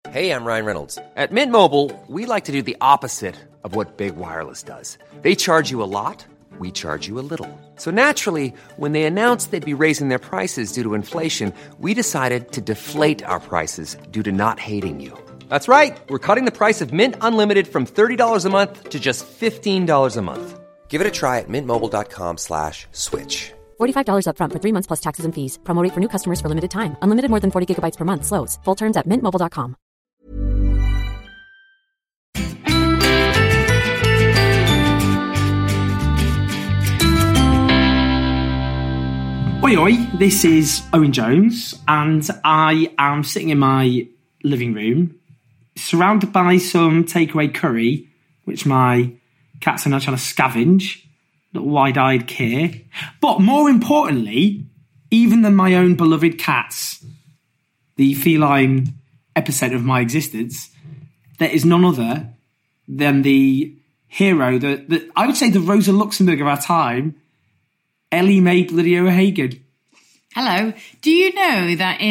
Hey, I'm Ryan Reynolds. At Mint Mobile, we like to do the opposite of what Big Wireless does. They charge you a lot, we charge you a little. So naturally, when they announced they'd be raising their prices due to inflation, we decided to deflate our prices due to not hating you. That's right. We're cutting the price of Mint Unlimited from $30 a month to just $15 a month. Give it a try at mintmobile.com/switch. $45 up front for 3 months plus taxes and fees. Promo rate for new customers for limited time. Unlimited more than 40 gigabytes per month. Slows full terms at mintmobile.com. Oi, oi, this is Owen Jones, and I am sitting in my living room, surrounded by some takeaway curry, which my cats are now trying to scavenge. Little wide-eyed Keir. But more importantly, even than my own beloved cats, the feline epicenter of my existence, there is none other than the hero, the I would say the Rosa Luxemburg of our time, Ellie Mae Bloody O'Hagan. Hello. Do you know that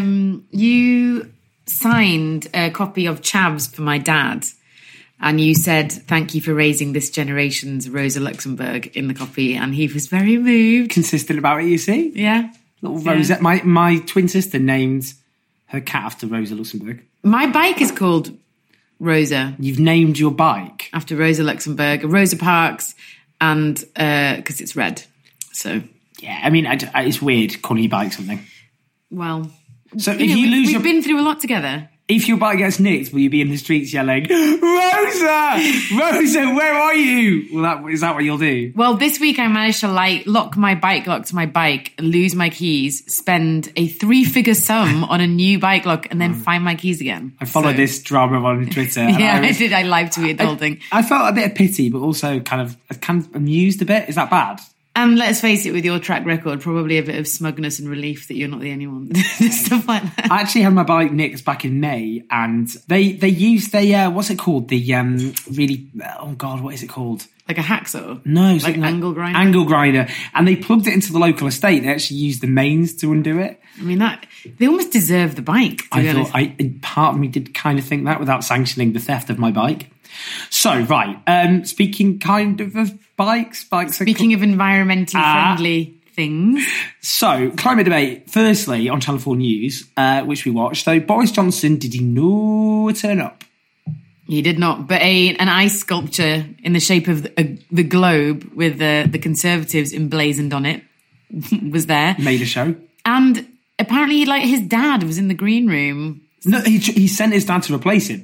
you signed a copy of Chavs for my dad, and you said, thank you for raising this generation's Rosa Luxemburg in the copy, and he was very moved. Consistent about it, you see? Yeah. Little Rosa. Yeah. My twin sister named her cat after Rosa Luxemburg. My bike is called Rosa. You've named your bike? After Rosa Luxemburg, Rosa Parks, and because it's red. So... Yeah, I mean, it's weird calling your bike something. Well... So if you lose We've been through a lot together. If your bike gets nicked, will you be in the streets yelling, Rosa! Rosa, where are you? Well, is that what you'll do? Well, this week I managed to lock my bike lock to my bike, lose my keys, spend a 3-figure sum on a new bike lock, and then find my keys again. I followed this drama on Twitter. Yeah, I did. I live tweeted the whole thing. I felt a bit of pity, but also kind of amused a bit. Is that bad? And let's face it, with your track record, probably a bit of smugness and relief that you're not the only one. Stuff like that. I actually had my bike nicked back in May, and they used what's it called? The really, oh God, what is it called? Like a hacksaw? No. Like an angle grinder? Angle grinder. And they plugged it into the local estate. They actually used the mains to undo it. I mean, they almost deserve the bike, to be honest. Part of me did kind of think that without sanctioning the theft of my bike. So, right, speaking kind of bikes. Speaking of environmentally friendly things. So, climate debate, firstly, on Channel 4 News, which we watched. So, Boris Johnson, did he no turn up? He did not, but an ice sculpture in the shape of the globe with the Conservatives emblazoned on it was there. Made a show. And apparently, his dad was in the green room. No, he sent his dad to replace him.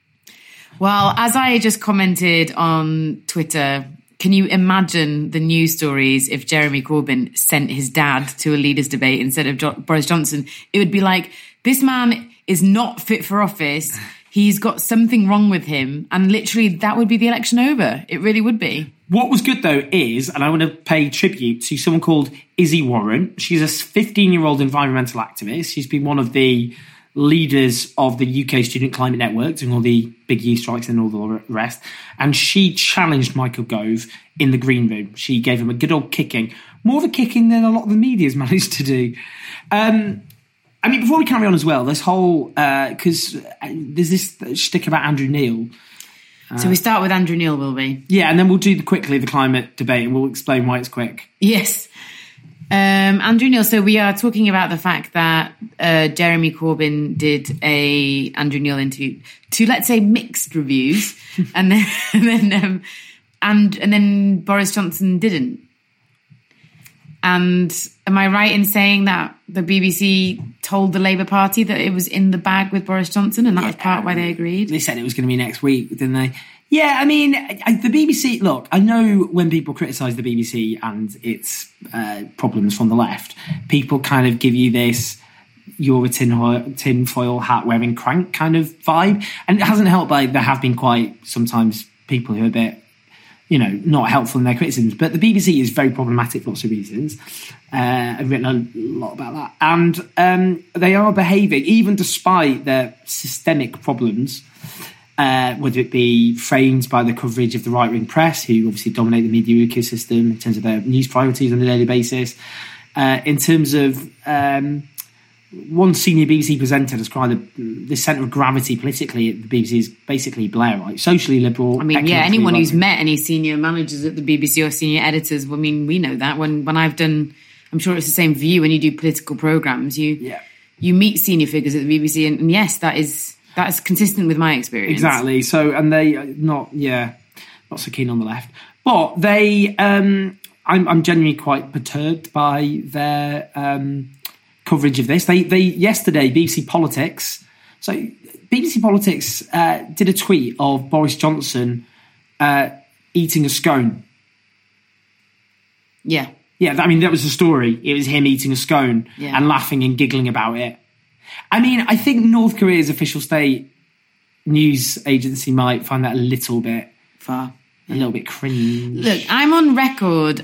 Well, as I just commented on Twitter, can you imagine the news stories if Jeremy Corbyn sent his dad to a leaders' debate instead of Boris Johnson? It would be like, this man is not fit for office. He's got something wrong with him. And literally, that would be the election over. It really would be. What was good, though, is, and I want to pay tribute to someone called Izzy Warren. She's a 15-year-old environmental activist. She's been one of the leaders of the UK Student Climate Network, doing all the big youth strikes and all the rest. And she challenged Michael Gove in the green room. She gave him a good old kicking. More of a kicking than a lot of the media's managed to do. I mean, before we carry on as well, this whole... because there's this shtick about Andrew Neil. So we start with Andrew Neil, will we? Yeah, and then we'll do quickly the climate debate, and we'll explain why it's quick. Yes. Andrew Neil, so we are talking about the fact that Jeremy Corbyn did a Andrew Neil interview to, let's say, mixed reviews, and then Boris Johnson didn't. And am I right in saying that the BBC told the Labour Party that it was in the bag with Boris Johnson, and that was part why they agreed? They said it was going to be next week, didn't they? Yeah, I mean, the BBC, look, I know when people criticise the BBC and its problems from the left, people kind of give you this, you're a tinfoil hat wearing crank kind of vibe. And it hasn't helped by there have been quite sometimes people who are a bit, not helpful in their criticisms. But the BBC is very problematic for lots of reasons. I've written a lot about that. And they are behaving, even despite their systemic problems, whether it be framed by the coverage of the right-wing press, who obviously dominate the media ecosystem in terms of their news priorities on a daily basis, in terms of one senior BBC presenter described the centre of gravity politically at the BBC is basically Blairite, socially liberal. I mean, yeah, anyone who's met any senior managers at the BBC or senior editors, I mean, we know that. When I've done, I'm sure it's the same for you, when you do political programmes, you meet senior figures at the BBC, and yes, that is consistent with my experience. Exactly. So, and they not so keen on the left, but they, I'm genuinely quite perturbed by their coverage of this. They yesterday, BBC Politics. So BBC Politics did a tweet of Boris Johnson eating a scone. Yeah. Yeah, I mean, that was the story. It was him eating a scone and laughing and giggling about it. I mean, I think North Korea's official state news agency might find that a little bit far. A little bit cringe. Look, I'm on record,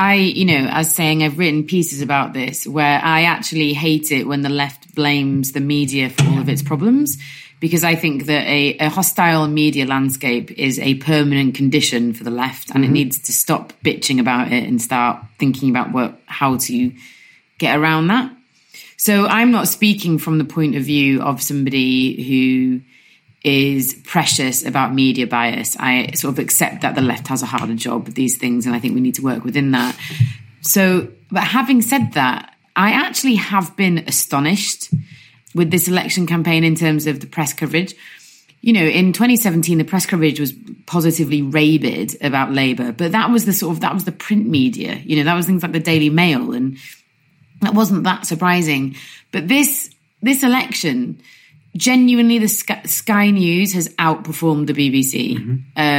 as saying I've written pieces about this where I actually hate it when the left blames the media for all of its problems, because I think that a hostile media landscape is a permanent condition for the left, and it needs to stop bitching about it and start thinking about how to get around that. So I'm not speaking from the point of view of somebody who is precious about media bias. I sort of accept that the left has a harder job with these things, and I think we need to work within that. So, but having said that, I actually have been astonished with this election campaign in terms of the press coverage. You know, in 2017, the press coverage was positively rabid about Labour, but that was the print media. You know, that was things like the Daily Mail, and that wasn't that surprising. But this election, genuinely, the Sky News has outperformed the BBC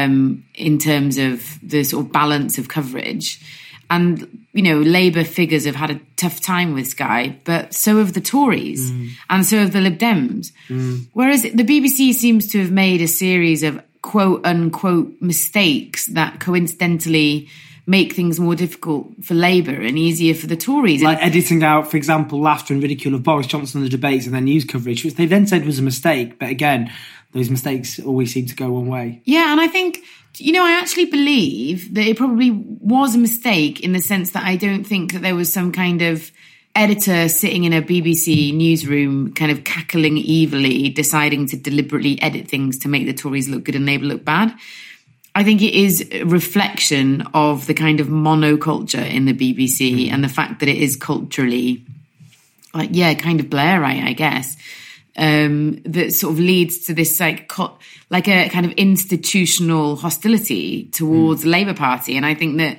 in terms of the sort of balance of coverage. And, you know, Labour figures have had a tough time with Sky, but so have the Tories and so have the Lib Dems. Whereas the BBC seems to have made a series of quote-unquote mistakes that coincidentally make things more difficult for Labour and easier for the Tories. Like editing out, for example, laughter and ridicule of Boris Johnson in the debates and their news coverage, which they then said was a mistake. But again, those mistakes always seem to go one way. Yeah, and I think, you know, I actually believe that it probably was a mistake in the sense that I don't think that there was some kind of editor sitting in a BBC newsroom kind of cackling evilly, deciding to deliberately edit things to make the Tories look good and Labour look bad. I think it is a reflection of the kind of monoculture in the BBC and the fact that it is culturally, kind of Blairite, I guess, that sort of leads to this like a kind of institutional hostility towards the Labour Party. And I think that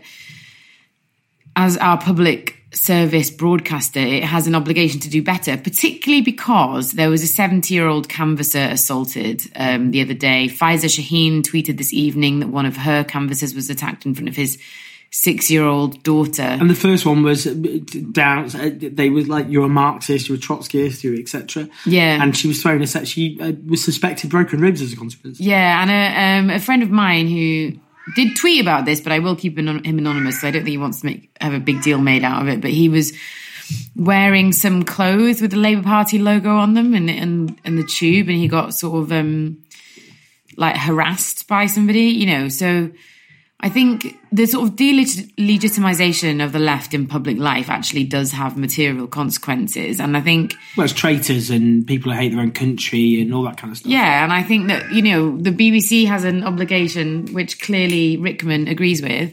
as our public service broadcaster, it has an obligation to do better, particularly because there was a 70-year-old canvasser assaulted the other day. Faiza Shaheen tweeted this evening that one of her canvassers was attacked in front of his 6-year-old daughter. And the first one was down, they were like, you're a Marxist, you're a Trotskyist, you're etc. Yeah. And she was thrown a she was suspected broken ribs as a consequence. Yeah, and a friend of mine who did tweet about this, but I will keep him anonymous, so I don't think he wants to have a big deal made out of it. But he was wearing some clothes with the Labour Party logo on them and the tube, and he got sort of harassed by somebody, you know. So I think the sort of delegitimization of the left in public life actually does have material consequences. And I think... Well, it's traitors and people who hate their own country and all that kind of stuff. Yeah, and I think that, you know, the BBC has an obligation, which clearly Rickman agrees with,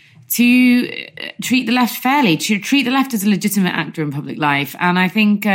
to treat the left fairly, to treat the left as a legitimate actor in public life. And I think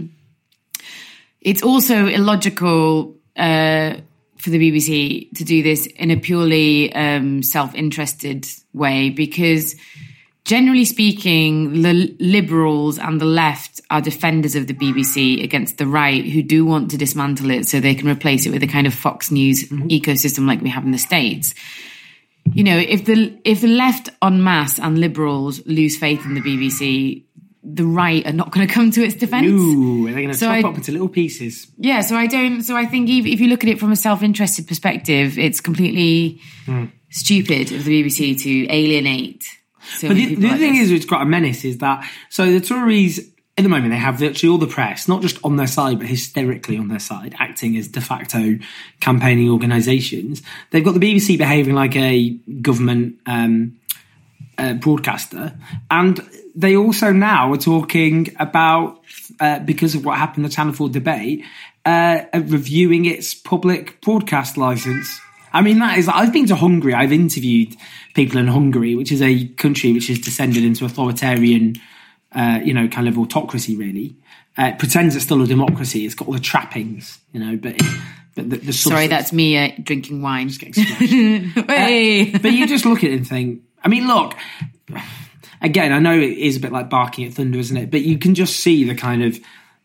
it's also illogical for the BBC to do this in a purely self-interested way, because generally speaking, the liberals and the left are defenders of the BBC against the right, who do want to dismantle it so they can replace it with a kind of Fox News ecosystem like we have in the States. You know, if the left en masse and liberals lose faith in the BBC, the right are not going to come to its defence. No, they're going to chop up into little pieces. Yeah, so I think if you look at it from a self-interested perspective, it's completely stupid of the BBC to alienate so many people. The other thing is, it's quite a menace, is that, so the Tories, at the moment, they have virtually all the press, not just on their side, but hysterically on their side, acting as de facto campaigning organisations. They've got the BBC behaving like a government broadcaster, and they also now are talking about, because of what happened in the Channel 4 debate, reviewing its public broadcast licence. I mean, I've been to Hungary. I've interviewed people in Hungary, which is a country which has descended into authoritarian, kind of autocracy, really. It pretends it's still a democracy. It's got all the trappings, but the Sorry, that's me drinking wine. But you just look at it and think, I mean, look, again, I know it is a bit like barking at thunder, isn't it? But you can just see the kind of,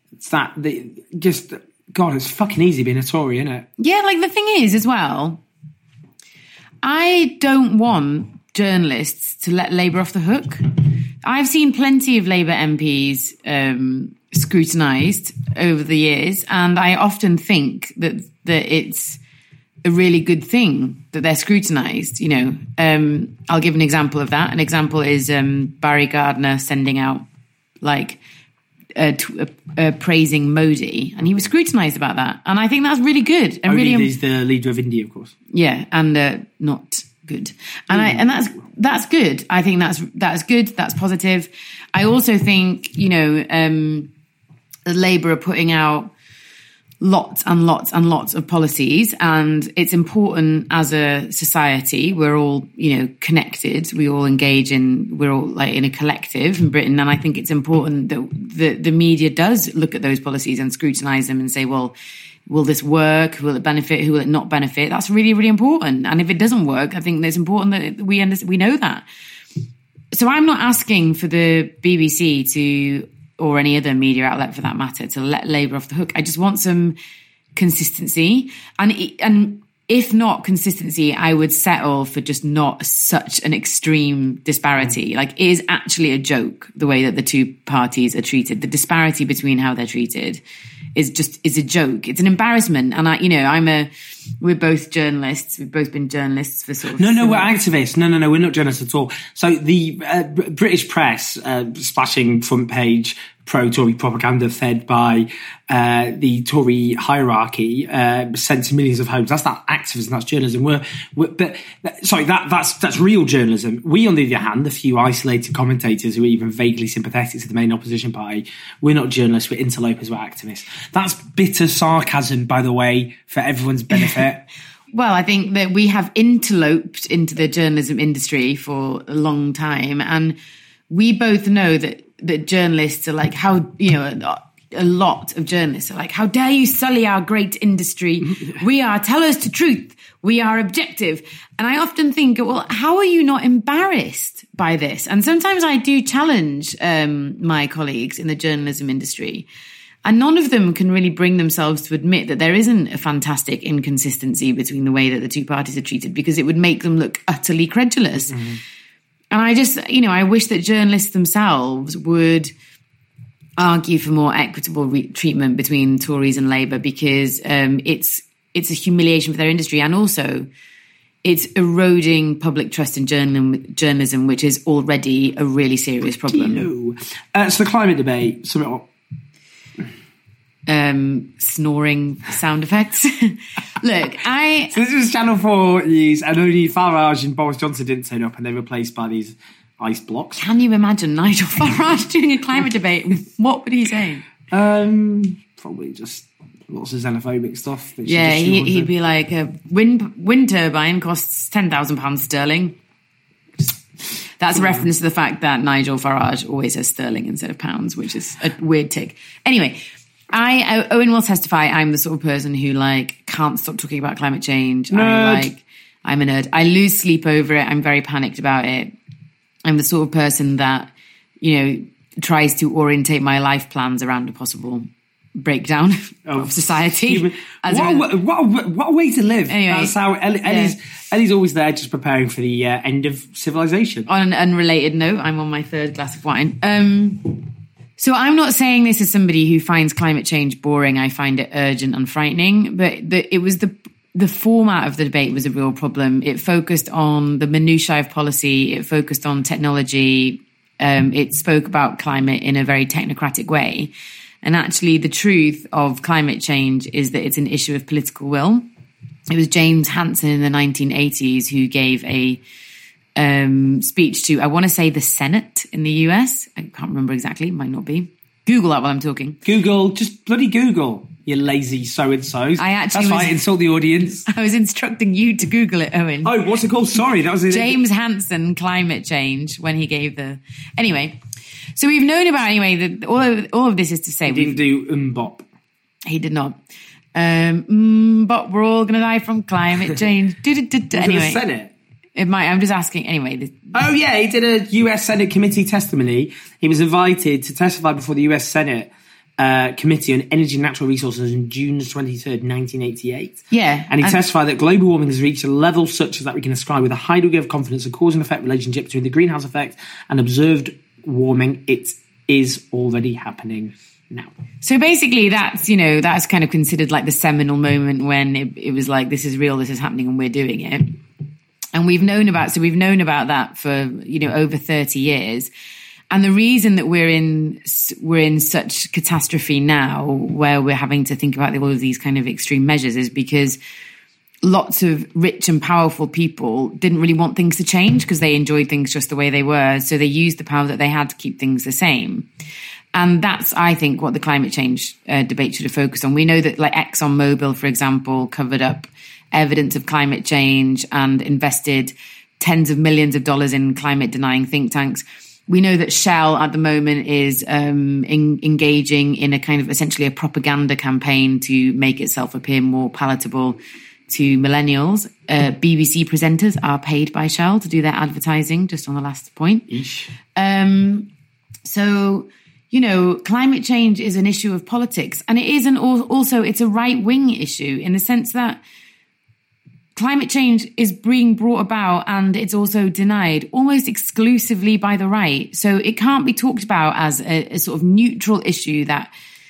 God, it's fucking easy being a Tory, isn't it? Yeah, like the thing is as well, I don't want journalists to let Labour off the hook. I've seen plenty of Labour MPs scrutinised over the years, and I often think that it's a really good thing that they're scrutinised. I'll give an example of that. An example is Barry Gardiner sending out praising Modi, and he was scrutinised about that, and I think that's really good. And he's the leader of India, of course. Yeah, and not good, and that's good. I think that's good. That's positive. I also think Labour are putting out lots and lots and lots of policies, and it's important as a society. We're all, connected. We all we're all in a collective in Britain. And I think it's important that the media does look at those policies and scrutinise them and say, well, will this work? Will it benefit? Who will it not benefit? That's really, really important. And if it doesn't work, I think it's important that we know that. So I'm not asking for the BBC or any other media outlet for that matter, to let Labour off the hook. I just want some consistency. And if not consistency, I would settle for just not such an extreme disparity. It is actually a joke, the way that the two parties are treated. The disparity between how they're treated is a joke. It's an embarrassment. And we're both journalists. We've both been journalists for sort of... No, we're activists. No, we're not journalists at all. So the British press, splashing front page pro-Tory propaganda fed by the Tory hierarchy, sent to millions of homes. That's not activism, that's journalism. That's real journalism. We, on the other hand, the few isolated commentators who are even vaguely sympathetic to the main opposition party, we're not journalists, we're interlopers, we're activists. That's bitter sarcasm, by the way, for everyone's benefit. Well, I think that we have interloped into the journalism industry for a long time, and we both know that journalists are a lot of journalists are like, how dare you sully our great industry? Tell us the truth. We are objective. And I often think, well, how are you not embarrassed by this? And sometimes I do challenge my colleagues in the journalism industry, and none of them can really bring themselves to admit that there isn't a fantastic inconsistency between the way that the two parties are treated, because it would make them look utterly credulous. Mm-hmm. And I just, I wish that journalists themselves would argue for more equitable treatment between Tories and Labour, because it's a humiliation for their industry, and also it's eroding public trust in journalism, which is already a really serious problem. So the climate debate, snoring sound effects. Look, So this was Channel 4 news, and only Farage and Boris Johnson didn't turn up, and they're replaced by these ice blocks. Can you imagine Nigel Farage doing a climate debate? What would he say? Probably just lots of xenophobic stuff. Yeah, he'd be like, a wind turbine costs £10,000 sterling. That's a reference to the fact that Nigel Farage always says sterling instead of pounds, which is a weird tick. Anyway, Owen will testify, I'm the sort of person who can't stop talking about climate change. Nerd. I'm a nerd. I lose sleep over it. I'm very panicked about it. I'm the sort of person that, tries to orientate my life plans around a possible breakdown of society. What a way to live. Anyway, that's how Ellie's always there, just preparing for the end of civilization. On an unrelated note, I'm on my third glass of wine. So I'm not saying this as somebody who finds climate change boring. I find it urgent and frightening, but it was the format of the debate was a real problem. It focused on the minutiae of policy. It focused on technology. It spoke about climate in a very technocratic way. And actually, the truth of climate change is that it's an issue of political will. It was James Hansen in the 1980s who gave a speech to, I want to say, the Senate in the US. I can't remember exactly. Might not be. Google that while I'm talking. Google, just bloody Google, you lazy so-and-sos. That's right, insult the audience. I was instructing you to Google it, Owen. Oh, what's it called? Sorry, that was it. James Hansen, climate change, when he gave the... Anyway, so we've known about, that all of this is to say... He didn't do bop. He did not. But we're all going to die from climate change. Anyway. The Senate? It might. I'm just asking. Anyway. Oh, yeah. He did a US Senate committee testimony. He was invited to testify before the US Senate Committee on Energy and Natural Resources on June 23rd, 1988. Yeah. And he testified that global warming has reached a level such as that we can ascribe with a high degree of confidence a cause and effect relationship between the greenhouse effect and observed warming. It is already happening now. So basically that's kind of considered like the seminal moment when it was like, this is real, this is happening, and we're doing it. And we've known about that for, over 30 years. And the reason that we're in such catastrophe now, where we're having to think about all of these kind of extreme measures, is because lots of rich and powerful people didn't really want things to change because they enjoyed things just the way they were. So they used the power that they had to keep things the same. And that's, I think, what the climate change debate should have focused on. We know that, like, ExxonMobil, for example, covered up evidence of climate change and invested tens of millions of dollars in climate-denying think tanks. We know that Shell at the moment is engaging in a kind of essentially a propaganda campaign to make itself appear more palatable to millennials. BBC presenters are paid by Shell to do their advertising, just on the last point. So... climate change is an issue of politics, and it is also it's a right-wing issue in the sense that climate change is being brought about and it's also denied almost exclusively by the right. So it can't be talked about as a sort of neutral issue that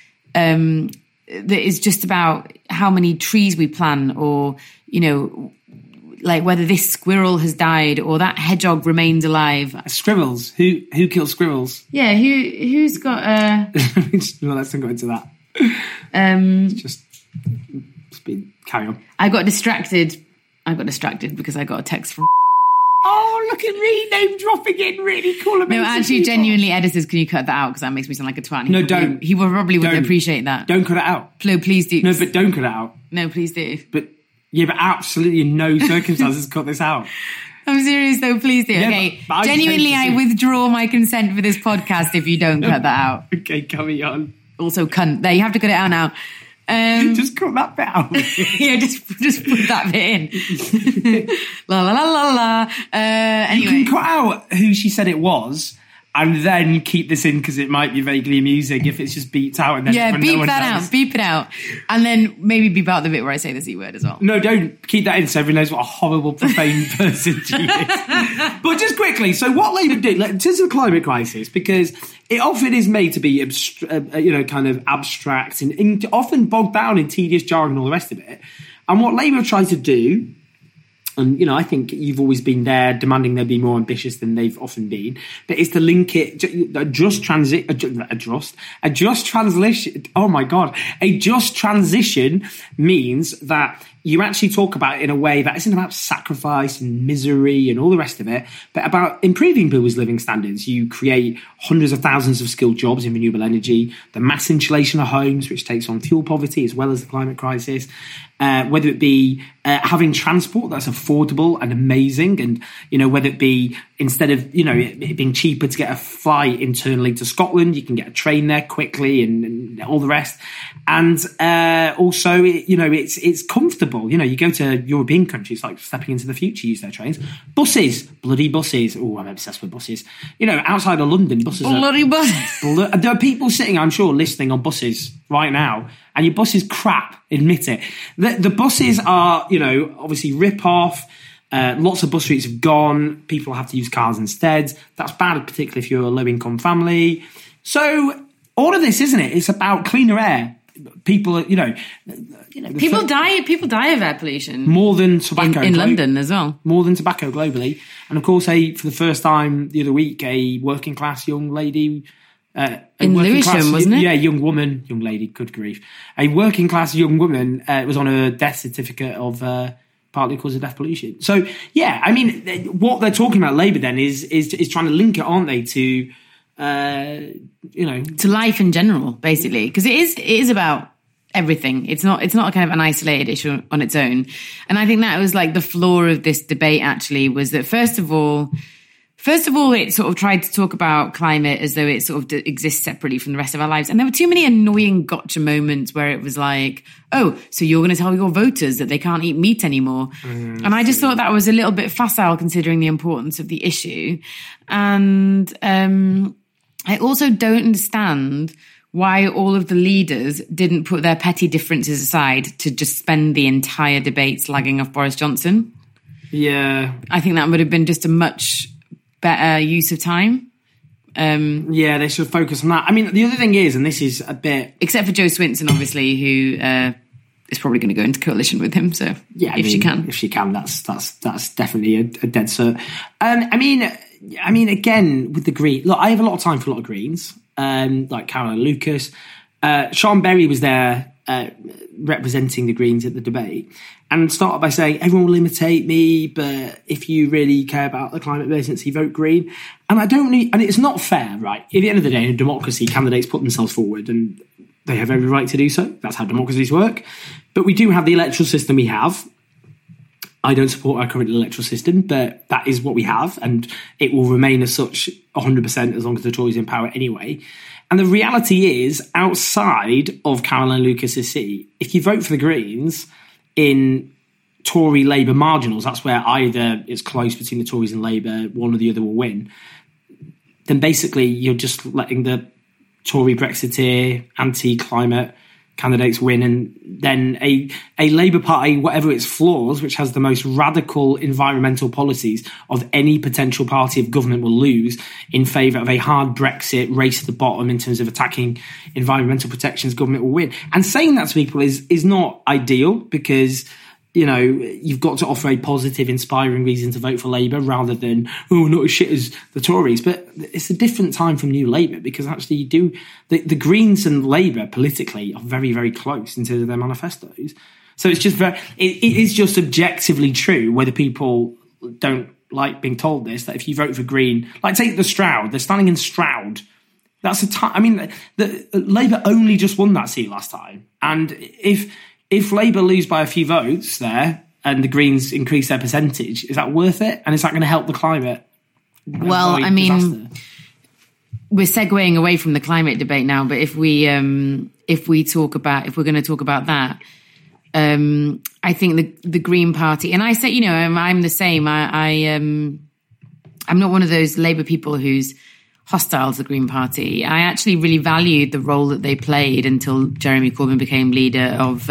is just about how many trees we plant or, like whether this squirrel has died or that hedgehog remains alive. Squirrels. Who kills squirrels? Yeah, who's got well, let's not go into that. Just carry on. I got distracted because I got a text from... Oh, look at me name dropping it. Really cool. No, actually, genuinely, editors, can you cut that out? Because that makes me sound like a twat. No, don't. He probably wouldn't appreciate that. Don't cut it out. No, please do. No, but don't cut it out. No, please do. But absolutely in no circumstances cut this out. I'm serious though, please do. Yeah, okay, but genuinely, I withdraw my consent for this podcast if you don't cut that out. Okay, coming on. Also, cunt. There, you have to cut it out now. Just cut that bit out. Yeah, just put that bit in. La la la la la. Anyway, you can cut out who she said it was, and then keep this in because it might be vaguely amusing if it's just beeped out. And then beep that out, beep it out, and then maybe beep out the bit where I say the C word as well. No, don't keep that in so everyone knows what a horrible, profane person she is. But just quickly, so what Labour did, in terms of the climate crisis, because it often is made to be, kind of abstract and often bogged down in tedious jargon and all the rest of it. And what Labour tried to do, and, I think you've always been there demanding they be more ambitious than they've often been, but it's to link it, a just transition. Oh my God. A just transition means that you actually talk about it in a way that isn't about sacrifice and misery and all the rest of it, but about improving people's living standards. You create hundreds of thousands of skilled jobs in renewable energy, the mass insulation of homes, which takes on fuel poverty as well as the climate crisis, whether it be having transport that's affordable and amazing, and, whether it be instead of, it being cheaper to get a flight internally to Scotland, you can get a train there quickly and all the rest. And also, it's comfortable. You go to European countries, like stepping into the future, use their trains. Buses, bloody buses. Oh, I'm obsessed with buses. Outside of London, buses bloody buses. There are people sitting, I'm sure, listening on buses right now, and your bus is crap, admit it. The buses are, obviously rip-off. Lots of bus routes have gone. People have to use cars instead. That's bad, particularly if you're a low-income family. So all of this, isn't it? It's about cleaner air. People, people die of air pollution more than tobacco in London as well. More than tobacco globally, and of course, for the first time the other week, a working class young lady. In Lewisham, wasn't it? Yeah, young lady, good grief. A working class young woman was on a death certificate of partly cause of death pollution. So, yeah, I mean, what they're talking about, Labour, then, is trying to link it, aren't they, to, to life in general, basically. Because it is about everything. It's not a kind of an isolated issue on its own. And I think that was like the flaw of this debate, actually, was that first of all, it sort of tried to talk about climate as though it sort of exists separately from the rest of our lives. And there were too many annoying gotcha moments where it was like, oh, so you're going to tell your voters that they can't eat meat anymore. And I just thought that was a little bit facile considering the importance of the issue. And I also don't understand why all of the leaders didn't put their petty differences aside to just spend the entire debate slagging off Boris Johnson. Yeah. I think that would have been just a much better use of time. Yeah, they should focus on that. I mean, the other thing is, and this is a bit... Except for Jo Swinson, obviously, who is probably going to go into coalition with him, so yeah, she can. If she can, that's definitely a dead cert. I mean, again, with the Green... Look, I have a lot of time for a lot of Greens, like Caroline Lucas. Sean Berry was there representing the Greens at the debate, and started by saying, everyone will imitate me, but if you really care about the climate emergency, vote Green. And and it's not fair, right? At the end of the day, in a democracy, candidates put themselves forward and they have every right to do so. That's how democracies work. But we do have the electoral system we have. I don't support our current electoral system, but that is what we have, and it will remain as such 100% as long as the Tories are in power anyway. And the reality is, outside of Caroline Lucas's seat, if you vote for the Greens in Tory Labour marginals, that's where either it's close between the Tories and Labour, one or the other will win, then basically you're just letting the Tory Brexiteer, anti-climate candidates win, and then a Labour Party, whatever its flaws, which has the most radical environmental policies of any potential party of government, will lose in favour of a hard Brexit, race to the bottom in terms of attacking environmental protections. Government will win. And saying that to people is not ideal, because, you know, you've got to offer a positive, inspiring reason to vote for Labour rather than, oh, not as shit as the Tories. But it's a different time from New Labour, because actually the Greens and Labour politically are very, very close in terms of their manifestos. So it's just it is just objectively true, whether people don't like being told this, that if you vote for Green, like take the Stroud, they're standing in Stroud. That's a time. I mean, the Labour only just won that seat last time. And if Labour lose by a few votes there and the Greens increase their percentage, is that worth it? And is that going to help the climate? Well, I mean, we're segueing away from the climate debate now, but if we're going to talk about that, I think the Green Party, and I say, you know, I'm the same. I'm not one of those Labour people who's hostile to the Green Party. I actually really valued the role that they played until Jeremy Corbyn became leader of,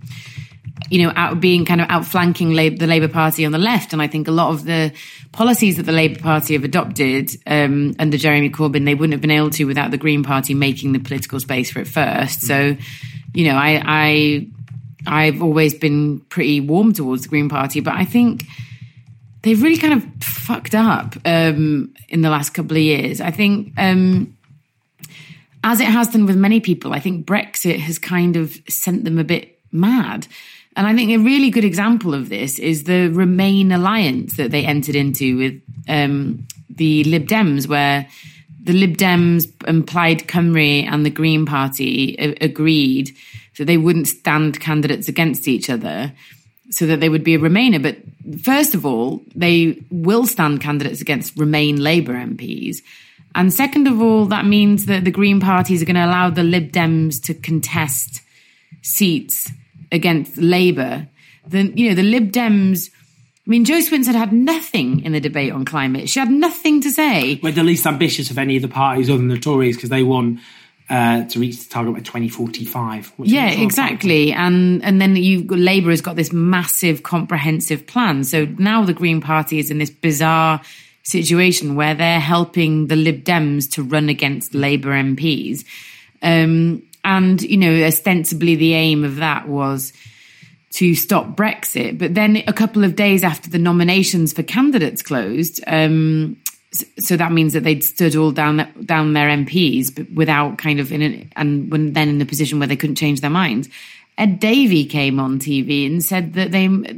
outflanking the Labour Party on the left. And I think a lot of the policies that the Labour Party have adopted under Jeremy Corbyn, they wouldn't have been able to without the Green Party making the political space for it first. So, you know, I've always been pretty warm towards the Green Party, but I think they've really kind of fucked up in the last couple of years. I think, as it has done with many people, I think Brexit has kind of sent them a bit mad. And I think a really good example of this is the Remain alliance that they entered into with the Lib Dems, where the Lib Dems, Plaid Cymru and the Green Party agreed that they wouldn't stand candidates against each other, so that they would be a Remainer. But first of all, they will stand candidates against Remain Labour MPs. And second of all, that means that the Green parties are going to allow the Lib Dems to contest seats against Labour. The Lib Dems, I mean, Jo Swinson had nothing in the debate on climate. She had nothing to say. We're the least ambitious of any of the parties other than the Tories, because they won to reach the target by 2045. Yeah, exactly. And then Labour has got this massive comprehensive plan. So now the Green Party is in this bizarre situation where they're helping the Lib Dems to run against Labour MPs. And, you know, ostensibly the aim of that was to stop Brexit. But then a couple of days after the nominations for candidates closed, so that means that they'd stood all down their MPs, but without kind of then in a position where they couldn't change their minds. Ed Davey came on TV and said that the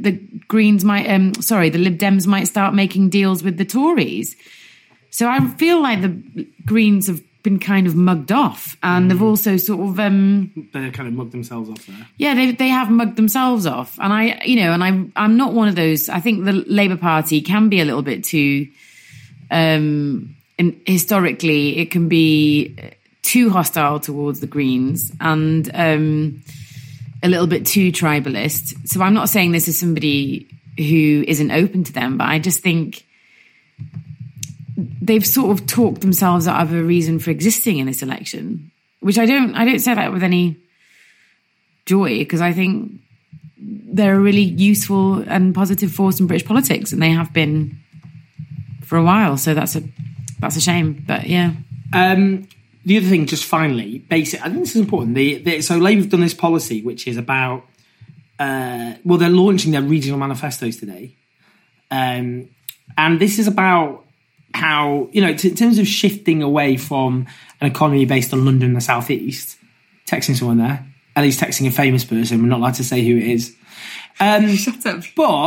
the Lib Dems might start making deals with the Tories. So I feel like the Greens have been kind of mugged off, and they've also sort of they kind of mugged themselves off there. Yeah, they have mugged themselves off, and I'm not one of those. I think the Labour Party can be a little bit too, and historically it can be too hostile towards the Greens and a little bit too tribalist. So I'm not saying this is somebody who isn't open to them, but I just think they've sort of talked themselves out of a reason for existing in this election, which I don't say that with any joy, because I think they're a really useful and positive force in British politics, and they have been for a while. So that's a shame, but yeah. The other thing, just finally, I think this is important. So Labour have done this policy, which is about, they're launching their regional manifestos today. And this is about how, in terms of shifting away from an economy based on London and the South East, texting someone there, Ellie's texting a famous person, we're not allowed to say who it is. Shut up.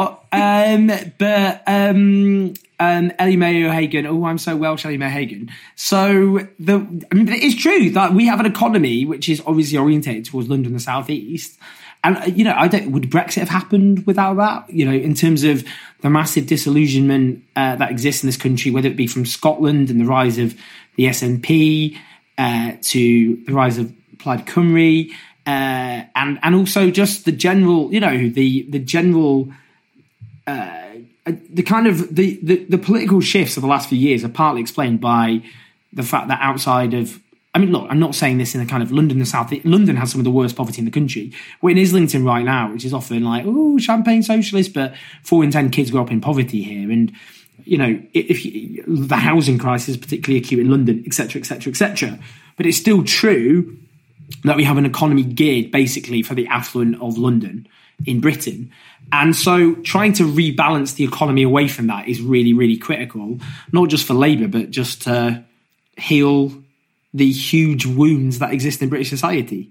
Ellie Mae O'Hagan, I'm so Welsh, Ellie Mae O'Hagan. So, it is true that we have an economy which is obviously orientated towards London and the South East. And, would Brexit have happened without that? In terms of the massive disillusionment that exists in this country, whether it be from Scotland and the rise of the SNP to the rise of Plaid Cymru, and also just the general, the political shifts of the last few years are partly explained by the fact that outside of, I'm not saying this in a kind of London, the South. London has some of the worst poverty in the country. We're in Islington right now, which is often like, champagne socialist, but 4 in 10 kids grow up in poverty here. And, the housing crisis is particularly acute in London, et cetera, et cetera, et cetera. But it's still true that we have an economy geared basically for the affluent of London in Britain. And so trying to rebalance the economy away from that is really, really critical, not just for Labour, but just to heal the huge wounds that exist in British society.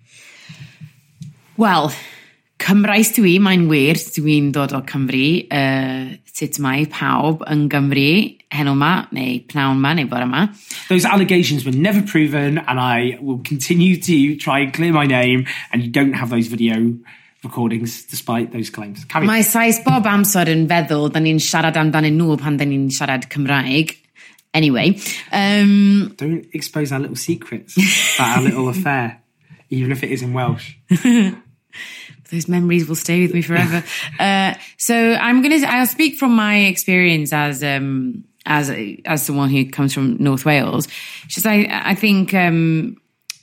Wel, Cymraes dwi, mae'n wir, dwi'n dod o Cymru, sut mae pawb yn Gymru, heno ma, neu pnawn ma, neu bore ma. Those allegations were never proven, and I will continue to try and clear my name, and you don't have those video recordings despite those claims. Mae sais bob amser yn feddwl, da ni'n siarad amdanyn nhw pan da ni'n siarad Cymraeg. Anyway. Don't expose our little secrets about our little affair, even if it is in Welsh. Those memories will stay with me forever. So I'll speak from my experience as someone who comes from North Wales. Just I think, when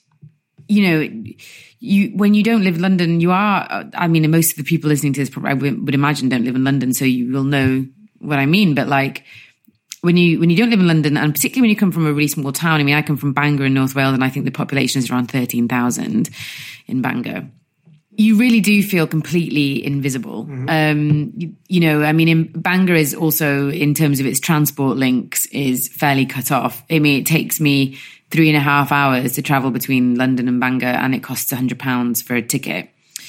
you don't live in London, you are, most of the people listening to this probably, I would imagine, don't live in London, so you will know what I mean. But like, when you don't live in London, and particularly when you come from a really small town, I come from Bangor in North Wales, and I think the population is around 13,000 in Bangor. You really do feel completely invisible. Mm-hmm. In Bangor is also, in terms of its transport links, is fairly cut off. It takes me 3.5 hours to travel between London and Bangor, and it costs £100 for a ticket.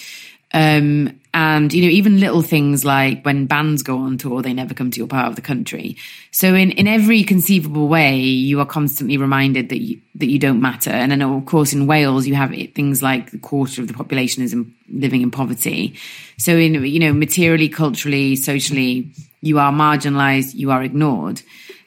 And, even little things like when bands go on tour, they never come to your part of the country. So in every conceivable way, you are constantly reminded that you don't matter. And then, of course, in Wales, you have things like a quarter of the population is living in poverty. So materially, culturally, socially, you are marginalised, you are ignored.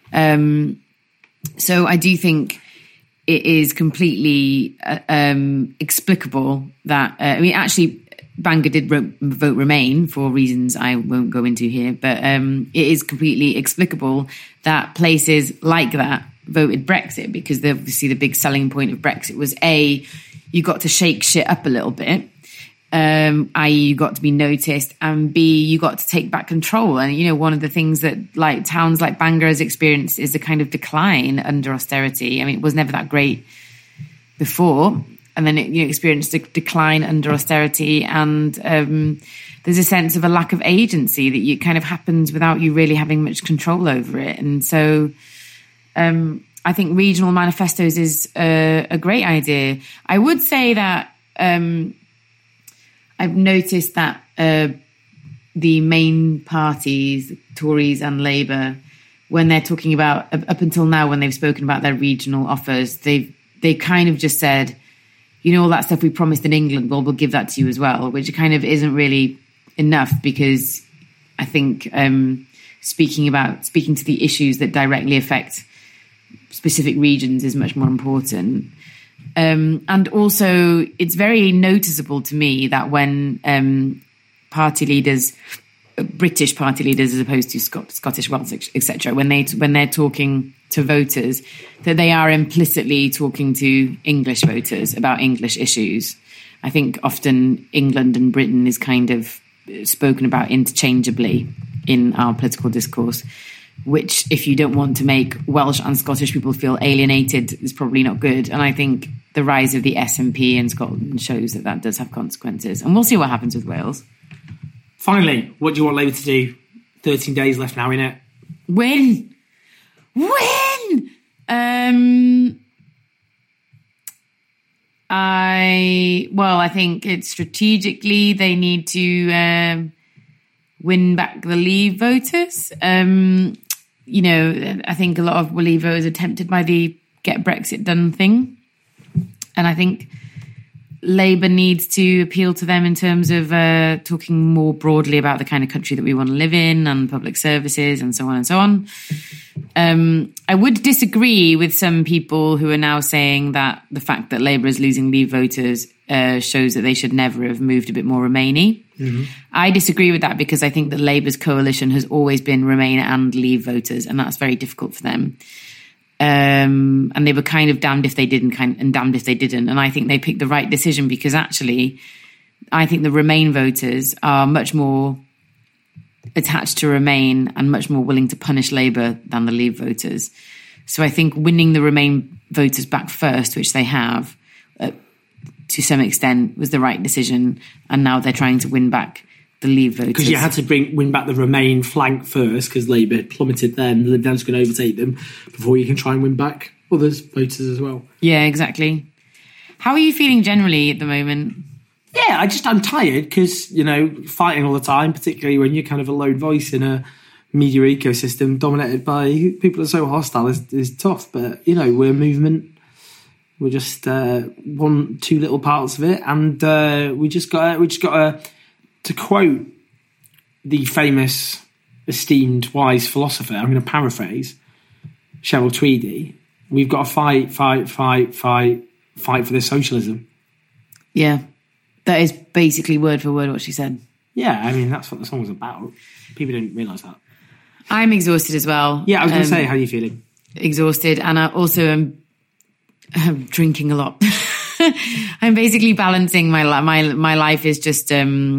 So I do think it is completely explicable that, actually, Bangor did vote Remain for reasons I won't go into here, but it is completely explicable that places like that voted Brexit, because obviously the big selling point of Brexit was A, you got to shake shit up a little bit, i.e. you got to be noticed, and B, you got to take back control. And, one of the things that like towns like Bangor has experienced is a kind of decline under austerity. It was never that great before. And then it experienced a decline under austerity, and there's a sense of a lack of agency that it kind of happens without you really having much control over it. And so I think regional manifestos is a great idea. I would say that I've noticed that the main parties, Tories and Labour, when they're talking about, up until now, when they've spoken about their regional offers, they kind of just said, you know, all that stuff we promised in England, well, we'll give that to you as well, which kind of isn't really enough, because I think speaking to the issues that directly affect specific regions is much more important. And also, it's very noticeable to me that when party leaders, British party leaders as opposed to Scottish, Welsh, etc., when they're talking to voters, that they are implicitly talking to English voters about English issues. I think often England and Britain is kind of spoken about interchangeably in our political discourse, which, if you don't want to make Welsh and Scottish people feel alienated, is probably not good. And I think the rise of the SNP in Scotland shows that does have consequences. And we'll see what happens with Wales. Finally, what do you want Labour to do? 13 days left now, innit? Win! I think it's strategically they need to win back the Leave voters. You know, I think a lot of Leave voters are tempted by the get Brexit done thing. And I think Labour needs to appeal to them in terms of talking more broadly about the kind of country that we want to live in and public services and so on and so on. I would disagree with some people who are now saying that the fact that Labour is losing Leave voters shows that they should never have moved a bit more Remainy. Mm-hmm. I disagree with that, because I think that Labour's coalition has always been Remain and Leave voters, and that's very difficult for them. And they were kind of damned if they did and damned if they didn't. And I think they picked the right decision, because actually I think the Remain voters are much more attached to Remain and much more willing to punish Labour than the Leave voters. So I think winning the Remain voters back first, which they have to some extent, was the right decision. And now they're trying to win back the Leave voters. Because you had to win back the Remain flank first, because Labour had plummeted then. The Lib Dems going to overtake them before you can try and win back others voters as well. Yeah, exactly. How are you feeling generally at the moment? Yeah, I'm tired, because, you know, fighting all the time, particularly when you're kind of a lone voice in a media ecosystem dominated by people that are so hostile, is tough. But, you know, we're a movement. We're just two little parts of it, and we just got to quote the famous, esteemed, wise philosopher. I'm going to paraphrase Cheryl Tweedy. We've got to fight for this socialism. Yeah. That is basically word for word what she said. Yeah, I mean, that's what the song was about. People didn't realise that. I'm exhausted as well. Yeah, I was going to say, how are you feeling? Exhausted, and I also am drinking a lot. I'm basically balancing my life is just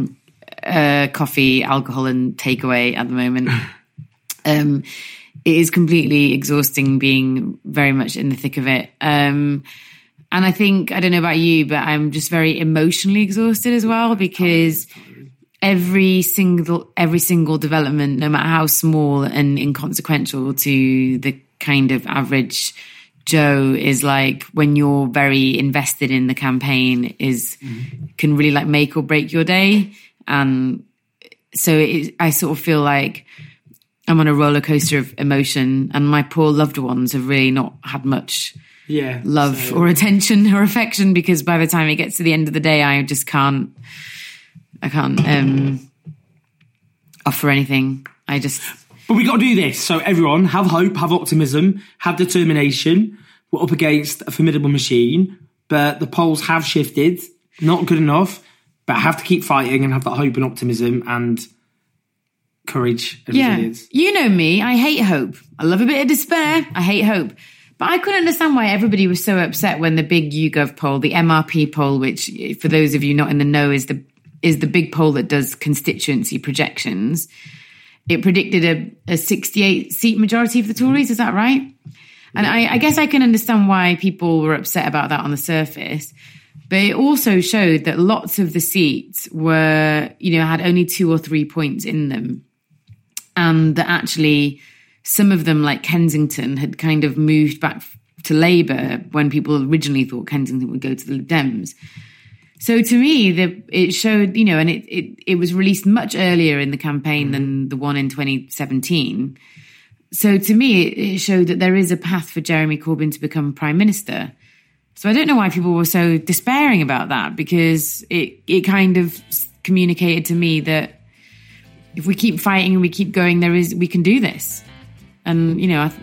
coffee, alcohol, and takeaway at the moment. It is completely exhausting being very much in the thick of it. And I think, I don't know about you, but I'm just very emotionally exhausted as well, because every single development, no matter how small and inconsequential to the kind of average Joe, is like, when you're very invested in the campaign, can really like make or break your day. And so I sort of feel like I'm on a roller coaster of emotion, and my poor loved ones have really not had much love or attention or affection, because by the time it gets to the end of the day, I just can't offer anything. But we got to do this. So everyone, have hope, have optimism, have determination. We're up against a formidable machine, but the polls have shifted. Not good enough, but have to keep fighting and have that hope and optimism and courage and resilience. You know me, I hate hope. I love a bit of despair. I hate hope. But I couldn't understand why everybody was so upset when the big YouGov poll, the MRP poll, which for those of you not in the know is the big poll that does constituency projections. It predicted a 68-seat majority for the Tories. Is that right? And I guess I can understand why people were upset about that on the surface. But it also showed that lots of the seats were, had only 2 or 3 points in them. And that actually some of them, like Kensington, had kind of moved back to Labour when people originally thought Kensington would go to the Lib Dems. So to me, it showed, and it was released much earlier in the campaign than the one in 2017. So to me, it showed that there is a path for Jeremy Corbyn to become Prime Minister. So I don't know why people were so despairing about that, because it kind of communicated to me that if we keep fighting and we keep going, we can do this. And,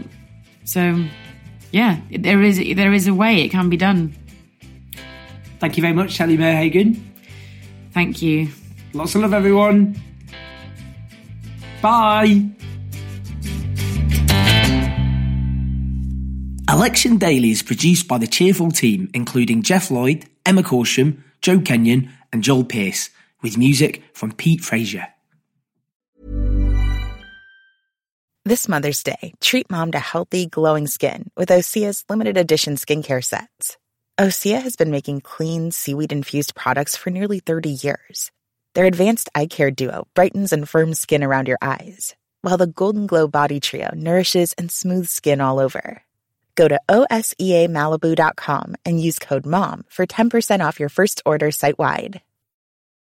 there is a way it can be done. Thank you very much, Sally Merhagen. Thank you. Lots of love, everyone. Bye. Election Daily is produced by the cheerful team, including Jeff Lloyd, Emma Corsham, Joe Kenyon and Joel Pearce, with music from Pete Frazier. This Mother's Day, treat mom to healthy, glowing skin with Osea's limited edition skincare sets. Osea has been making clean, seaweed-infused products for nearly 30 years. Their advanced eye care duo brightens and firms skin around your eyes, while the Golden Glow Body Trio nourishes and smooths skin all over. Go to OSEAMalibu.com and use code MOM for 10% off your first order site-wide.